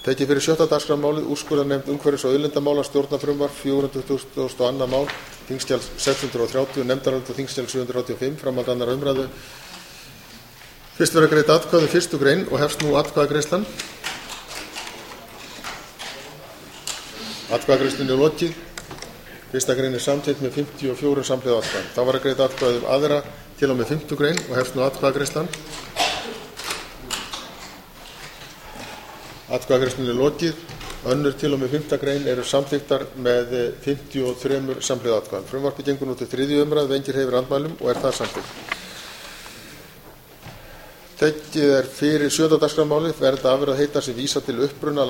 tekið fyrir 7. dagskrármálið úrskurðarnefnd umhverfis og auðlindamála stjórnarfrumvarp 422. mál þingskjal 630 nefndarálit á þingskjali 785 framhald 2. umræðu. Fyrst verður greidd atkvæði um 1. grein og hefst nú atkvæðagreiðslan. Atkvæðagreiðslunni er lokið. 1. grein er samþykkt með 54 samhljóða atkvæðum. Þá verður greidd atkvæði um aðra til og með 5. grein og hefst nú atkvæðagreiðslan. Atkvæðagreiðslunni er lokið. Önnur til og með 5. grein eru samþykktar með 53 samhljóða atkvæðum. Frumvarpið gengur nú til 3. umræðu, enginn hreyfir andmælum og er það samþykkt. Tekið er fyrir 7. dagskrármálið verður afurð að heita sem vísa til uppruna